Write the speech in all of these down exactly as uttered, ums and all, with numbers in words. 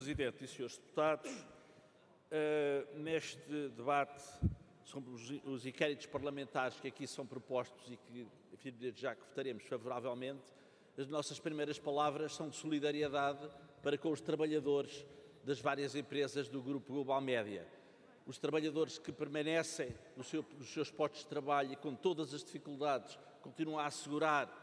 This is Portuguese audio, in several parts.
Presidente e senhores deputados, uh, neste debate sobre os, os inquéritos parlamentares que aqui são propostos e que, enfim, já que votaremos favoravelmente, as nossas primeiras palavras são de solidariedade para com os trabalhadores das várias empresas do Grupo Global Média. Os trabalhadores que permanecem no seu, nos seus postos de trabalho e com todas as dificuldades continuam a assegurar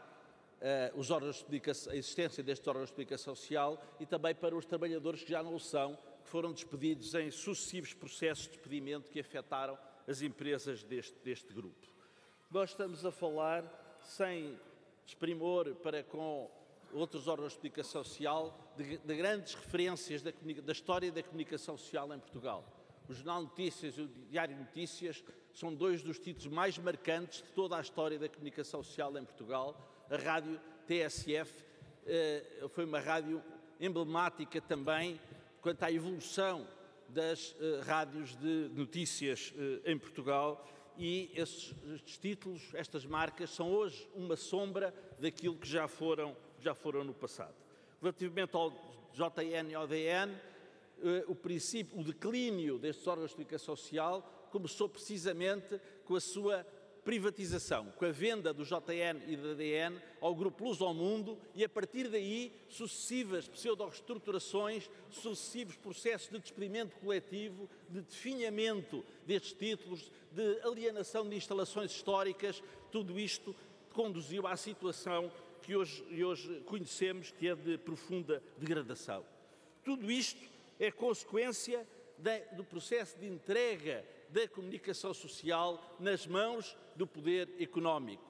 Uh, os órgãos de comunicação, a existência destes órgãos de comunicação social, e também para os trabalhadores que já não o são, que foram despedidos em sucessivos processos de despedimento que afetaram as empresas deste, deste grupo. Nós estamos a falar, sem desprimor para com outros órgãos de comunicação social, de, de grandes referências da, da história da comunicação social em Portugal. O Jornal Notícias e o Diário Notícias são dois dos títulos mais marcantes de toda a história da comunicação social em Portugal. A rádio T S F eh, foi uma rádio emblemática também quanto à evolução das eh, rádios de notícias eh, em Portugal, e esses, estes títulos, estas marcas, são hoje uma sombra daquilo que já foram, já foram no passado. Relativamente ao J N e ao D N, eh, o princípio, o declínio destes órgãos de comunicação social começou precisamente com a sua privatização, com a venda do J N e da D N ao Grupo Luz ao Mundo, e a partir daí sucessivas pseudo-reestruturações, sucessivos processos de despedimento coletivo, de definhamento destes títulos, de alienação de instalações históricas. Tudo isto conduziu à situação que hoje, hoje conhecemos, que é de profunda degradação. Tudo isto é consequência do processo de entrega da comunicação social nas mãos do poder económico.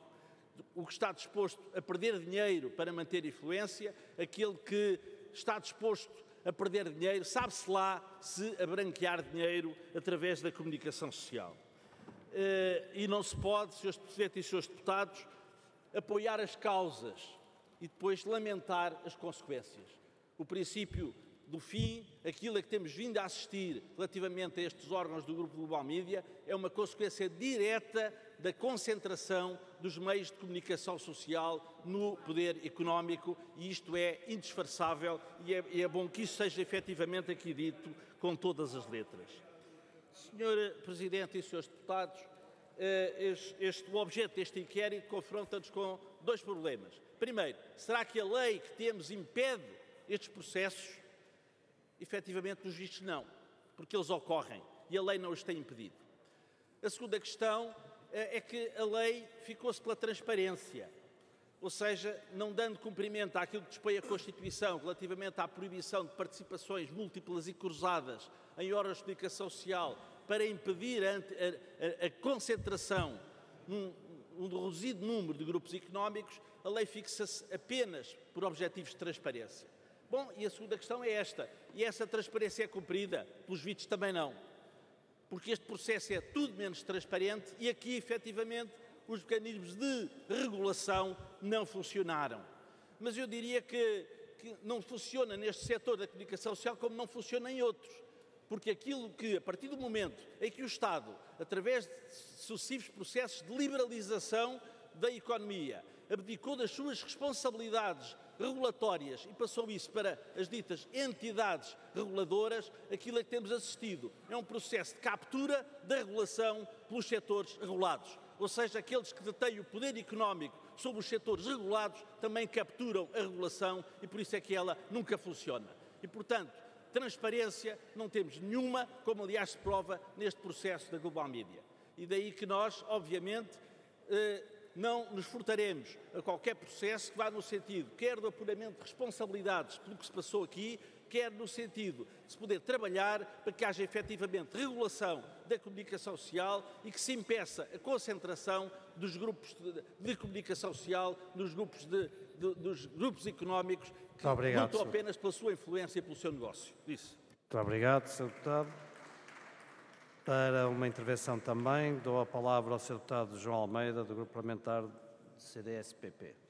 O que está disposto a perder dinheiro para manter influência, aquele que está disposto a perder dinheiro, sabe-se lá se a branquear dinheiro através da comunicação social. E não se pode, senhores Presidente e senhores Deputados, apoiar as causas e depois lamentar as consequências. O princípio do fim, aquilo a que temos vindo a assistir relativamente a estes órgãos do Grupo Global Média, é uma consequência direta da concentração dos meios de comunicação social no poder económico, e isto é indisfarçável, e é, e é bom que isso seja efetivamente aqui dito com todas as letras. senhor Presidente e senhores Deputados, este, este, o objeto deste inquérito confronta-nos com dois problemas. Primeiro, será que a lei que temos impede estes processos? Efetivamente, nos vistos, não, porque eles ocorrem e a lei não os tem impedido. A segunda questão é que a lei ficou-se pela transparência, ou seja, não dando cumprimento àquilo que dispõe a Constituição relativamente à proibição de participações múltiplas e cruzadas em órgãos de comunicação social para impedir a, a, a concentração num, um reduzido número de grupos económicos. A lei fixa-se apenas por objetivos de transparência. Bom, e a segunda questão é esta, e essa transparência é cumprida? Pelos vistos também não, porque este processo é tudo menos transparente e aqui, efetivamente, os mecanismos de regulação não funcionaram. Mas eu diria que, que não funciona neste setor da comunicação social como não funciona em outros, porque aquilo que, a partir do momento em que o Estado, através de sucessivos processos de liberalização da economia, abdicou das suas responsabilidades regulatórias e passou isso para as ditas entidades reguladoras, aquilo a que temos assistido é um processo de captura da regulação pelos setores regulados. Ou seja, aqueles que detêm o poder económico sobre os setores regulados também capturam a regulação, e por isso é que ela nunca funciona. E, portanto, transparência não temos nenhuma, como aliás se prova neste processo da Global Média. E daí que nós, obviamente, eh, não nos furtaremos a qualquer processo que vá no sentido, quer do apuramento de responsabilidades pelo que se passou aqui, quer no sentido de se poder trabalhar para que haja efetivamente regulação da comunicação social e que se impeça a concentração dos grupos de, de comunicação social nos grupos, de, de, dos grupos económicos que obrigado, lutam apenas pela sua influência e pelo seu negócio. Isso. Muito obrigado, senhor Deputado. Para uma intervenção também, dou a palavra ao senhor Deputado João Almeida, do Grupo Parlamentar do C D S P P.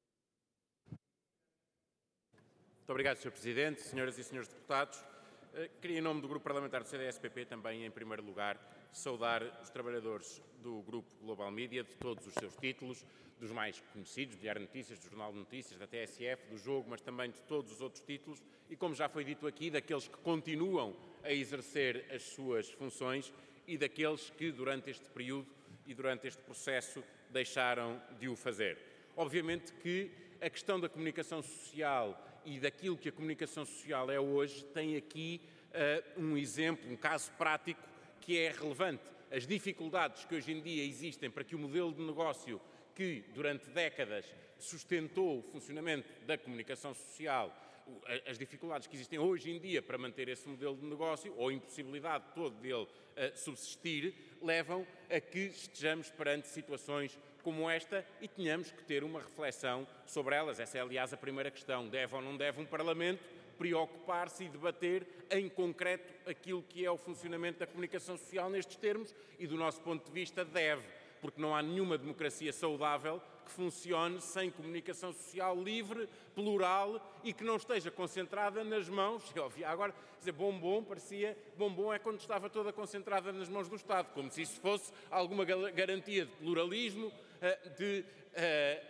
Muito obrigado, senhor Presidente, senhoras e senhores deputados. Queria, em nome do Grupo Parlamentar do C D S P P, também, em primeiro lugar, saudar os trabalhadores do Grupo Global Média, de todos os seus títulos, dos mais conhecidos, do Diário de Notícias, do Jornal de Notícias, da T S F, do Jogo, mas também de todos os outros títulos e, como já foi dito aqui, daqueles que continuam a exercer as suas funções e daqueles que, durante este período e durante este processo, deixaram de o fazer. Obviamente que a questão da comunicação social e daquilo que a comunicação social é hoje tem aqui uh, um exemplo, um caso prático que é relevante. As dificuldades que hoje em dia existem para que o modelo de negócio que durante décadas sustentou o funcionamento da comunicação social, as dificuldades que existem hoje em dia para manter esse modelo de negócio, ou a impossibilidade todo dele uh, subsistir, levam a que estejamos perante situações como esta e tenhamos que ter uma reflexão sobre elas. Essa é, aliás, a primeira questão. Deve ou não deve um Parlamento preocupar-se e debater em concreto aquilo que é o funcionamento da comunicação social nestes termos e, do nosso ponto de vista, deve, porque não há nenhuma democracia saudável que funcione sem comunicação social livre, plural e que não esteja concentrada nas mãos. Eu ouvi agora dizer bombom, parecia bombom é quando estava toda concentrada nas mãos do Estado, como se isso fosse alguma garantia de pluralismo, de uh,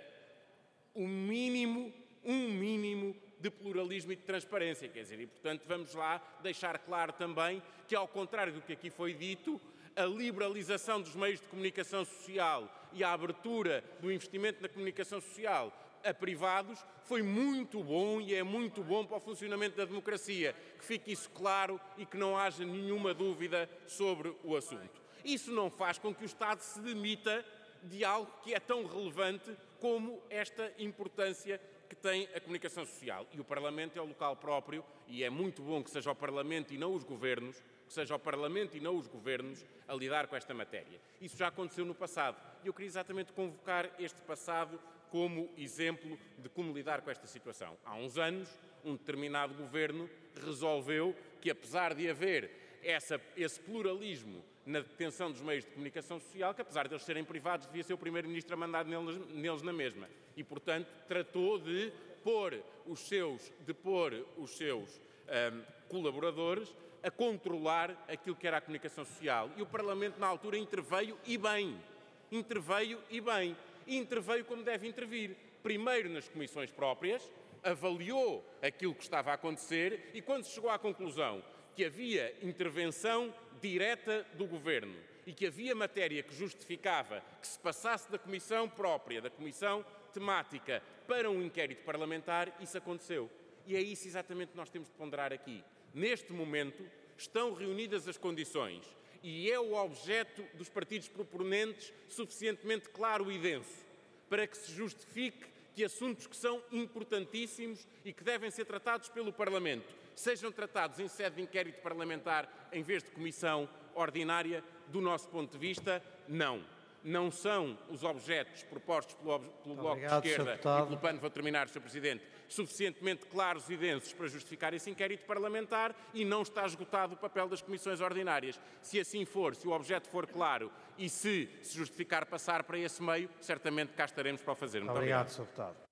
um mínimo, um mínimo de pluralismo e de transparência, quer dizer, e portanto vamos lá deixar claro também que, ao contrário do que aqui foi dito, a liberalização dos meios de comunicação social e a abertura do investimento na comunicação social a privados foi muito bom e é muito bom para o funcionamento da democracia. Que fique isso claro e que não haja nenhuma dúvida sobre o assunto. Isso não faz com que o Estado se demita de algo que é tão relevante como esta importância que tem a comunicação social. E o Parlamento é o local próprio, e é muito bom que seja o Parlamento e não os governos, que seja o Parlamento e não os governos a lidar com esta matéria. Isso já aconteceu no passado. E eu queria exatamente convocar este passado como exemplo de como lidar com esta situação. Há uns anos, um determinado governo resolveu que, apesar de haver essa, esse pluralismo na detenção dos meios de comunicação social, que apesar de eles serem privados, devia ser o primeiro-ministro a mandar neles, neles na mesma. E, portanto, tratou de pôr os seus, de pôr os seus um, colaboradores a controlar aquilo que era a comunicação social. E o Parlamento, na altura, interveio e bem. Interveio e bem. E interveio como deve intervir. Primeiro nas comissões próprias, avaliou aquilo que estava a acontecer e, quando se chegou à conclusão que havia intervenção direta do Governo e que havia matéria que justificava que se passasse da comissão própria, da comissão temática, para um inquérito parlamentar, isso aconteceu. E é isso exatamente que nós temos de ponderar aqui. Neste momento, estão reunidas as condições e é o objeto dos partidos proponentes suficientemente claro e denso para que se justifique que assuntos que são importantíssimos e que devem ser tratados pelo Parlamento sejam tratados em sede de inquérito parlamentar em vez de comissão ordinária. Do nosso ponto de vista, não. Não são os objetos propostos pelo, pelo Bloco de Esquerda e pelo P A N, vou terminar, senhor Presidente, suficientemente claros e densos para justificar esse inquérito parlamentar e não está esgotado o papel das comissões ordinárias. Se assim for, se o objeto for claro e se se justificar passar para esse meio, certamente cá estaremos para o fazer. Muito obrigado, obrigado. senhor Deputado.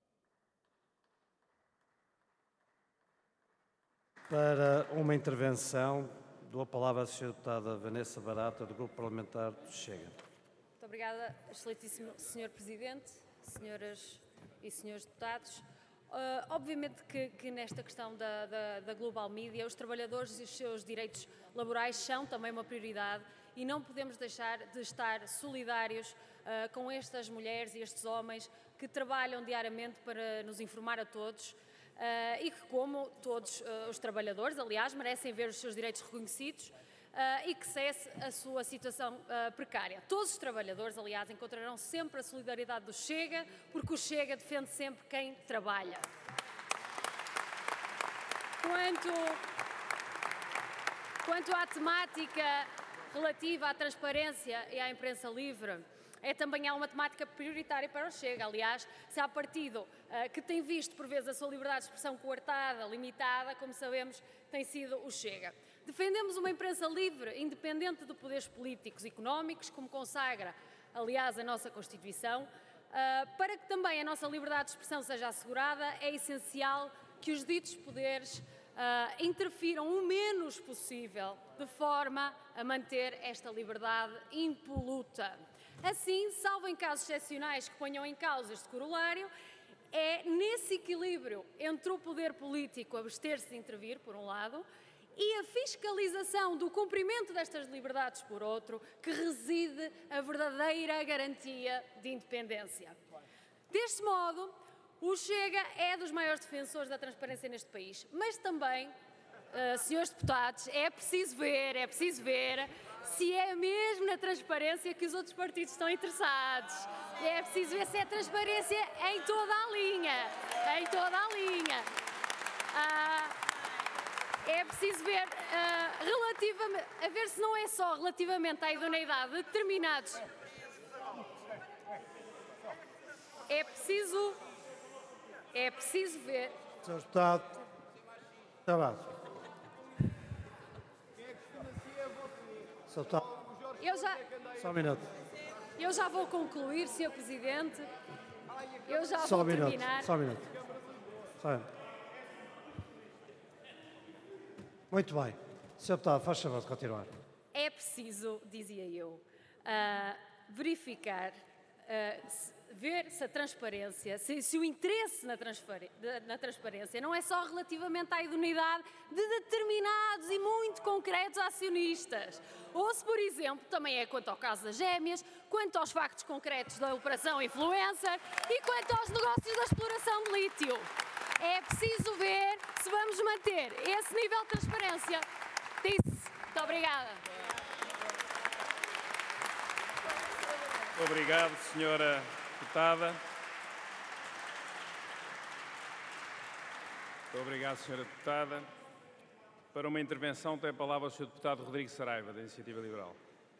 Para uma intervenção, dou a palavra à senhora Deputada Vanessa Barata, do Grupo Parlamentar do Chega. Muito obrigada, excelentíssimo senhor Presidente, senhoras e senhores deputados. Uh, obviamente que, que nesta questão da, da, da Global Media, os trabalhadores e os seus direitos laborais são também uma prioridade e não podemos deixar de estar solidários uh, com estas mulheres e estes homens que trabalham diariamente para nos informar a todos. Uh, e que, como todos uh, os trabalhadores, aliás, merecem ver os seus direitos reconhecidos uh, e que cesse a sua situação uh, precária. Todos os trabalhadores, aliás, encontrarão sempre a solidariedade do Chega, porque o Chega defende sempre quem trabalha. Quanto, quanto à temática relativa à transparência e à imprensa livre, é também uma temática prioritária para o Chega. Aliás, se há partido uh, que tem visto, por vezes, a sua liberdade de expressão coartada, limitada, como sabemos, tem sido o Chega. Defendemos uma imprensa livre, independente de poderes políticos e económicos, como consagra, aliás, a nossa Constituição. Uh, para que também a nossa liberdade de expressão seja assegurada, é essencial que os ditos poderes uh, interfiram o menos possível, de forma a manter esta liberdade impoluta. Assim, salvo em casos excepcionais que ponham em causa este corolário, é nesse equilíbrio entre o poder político abster-se de intervir, por um lado, e a fiscalização do cumprimento destas liberdades, por outro, que reside a verdadeira garantia de independência. Deste modo, o Chega é dos maiores defensores da transparência neste país, mas também, uh, senhores deputados, é preciso ver, é preciso ver se é mesmo na transparência que os outros partidos estão interessados. É preciso ver se é transparência em toda a linha, em toda a linha. Uh, é preciso ver, uh, relativamente, a ver se não é só relativamente à idoneidade de determinados. É preciso, é preciso ver. senhor Deputado. Travado. senhor Deputado. Eu já, Só um minuto. eu já vou concluir, senhor Presidente. Eu já Só vou um minuto. terminar. Só um minuto. Só um minuto. Muito bem. senhor Deputado, faz favor de continuar. É preciso, dizia eu, uh, verificar, uh, se, ver se a transparência, se, se o interesse na, na transparência não é só relativamente à idoneidade de determinados e muito concretos acionistas. Ou se, por exemplo, também é quanto ao caso das gêmeas, quanto aos factos concretos da operação Influencer e quanto aos negócios da exploração de lítio. É preciso ver se vamos manter esse nível de transparência. Disse. Muito obrigada. Obrigado, senhora deputada. Muito obrigado, senhora deputada. Para uma intervenção tem a palavra o senhor deputado Rodrigo Saraiva, da Iniciativa Liberal.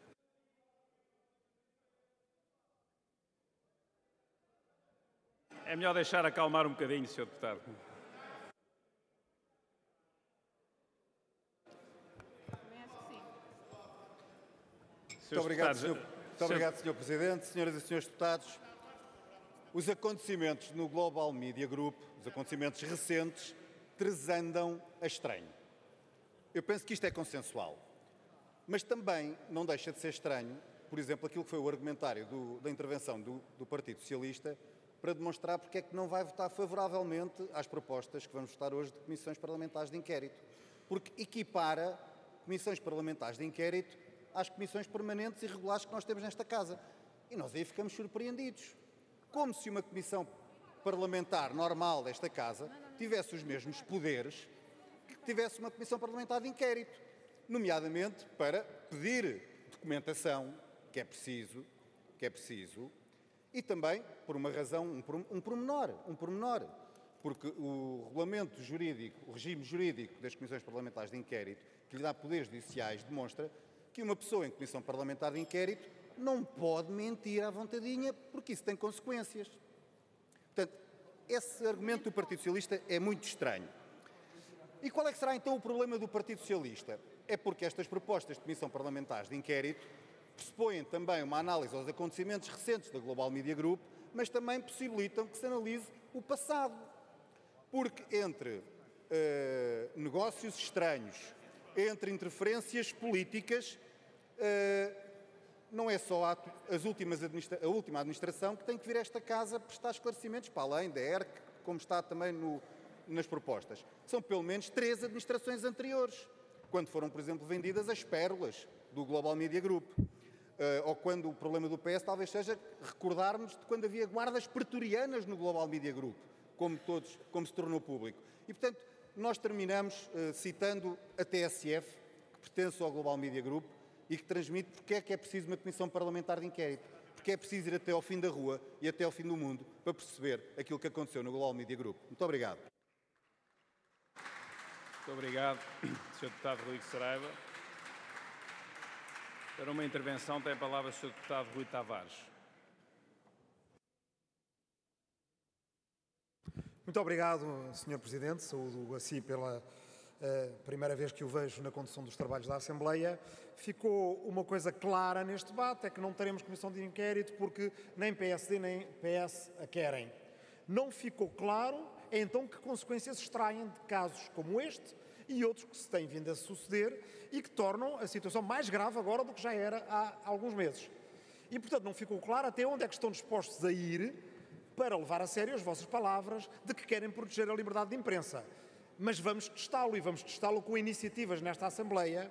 É melhor deixar acalmar um bocadinho, senhor deputado. Muito obrigado, senhor, muito obrigado, senhor Presidente, senhoras e senhores deputados. Os acontecimentos no Global Media Group, os acontecimentos recentes, tresandam a estranho. Eu penso que isto é consensual. Mas também não deixa de ser estranho, por exemplo, aquilo que foi o argumentário do, da intervenção do, do Partido Socialista para demonstrar porque é que não vai votar favoravelmente às propostas que vamos votar hoje de comissões parlamentares de inquérito. Porque equipara comissões parlamentares de inquérito às comissões permanentes e regulares que nós temos nesta Casa. E nós aí ficamos surpreendidos. Como se uma comissão parlamentar normal desta Casa tivesse os mesmos poderes que tivesse uma comissão parlamentar de inquérito, nomeadamente para pedir documentação, que é preciso, que é preciso, e também por uma razão, um, um pormenor, um pormenor, porque o regulamento jurídico, o regime jurídico das comissões parlamentares de inquérito, que lhe dá poderes judiciais, demonstra que uma pessoa em comissão parlamentar de inquérito não pode mentir à vontadinha, porque isso tem consequências. Portanto, esse argumento do Partido Socialista é muito estranho. E qual é que será então o problema do Partido Socialista? É porque estas propostas de comissão parlamentares de inquérito pressupõem também uma análise aos acontecimentos recentes da Global Media Group, mas também possibilitam que se analise o passado. Porque entre uh, negócios estranhos, entre interferências políticas, uh, não é só a, as últimas a última administração que tem que vir a esta Casa prestar esclarecimentos, para além da E R C, como está também no, nas propostas. São pelo menos três administrações anteriores, quando foram, por exemplo, vendidas as pérolas do Global Media Group. Uh, ou quando o problema do P S talvez seja recordarmos de quando havia guardas pretorianas no Global Media Group, como, todos, como se tornou público. E, portanto, nós terminamos uh, citando a T S F, que pertence ao Global Media Group, e que transmite porque é que é preciso uma comissão parlamentar de inquérito. Porque é preciso ir até ao fim da rua e até ao fim do mundo para perceber aquilo que aconteceu no Global Media Group. Muito obrigado. Muito obrigado, senhor Deputado Rodrigo Saraiva. Para uma intervenção tem a palavra o senhor Deputado Rui Tavares. Muito obrigado, senhor Presidente. Saúdo assim pela uh, primeira vez que o vejo na condução dos trabalhos da Assembleia. Ficou uma coisa clara neste debate, é que não teremos comissão de inquérito porque nem P S D nem P S a querem. Não ficou claro, então, que consequências extraem de casos como este e outros que se têm vindo a suceder e que tornam a situação mais grave agora do que já era há alguns meses. E, portanto, não ficou claro até onde é que estão dispostos a ir para levar a sério as vossas palavras de que querem proteger a liberdade de imprensa. Mas vamos testá-lo e vamos testá-lo com iniciativas nesta Assembleia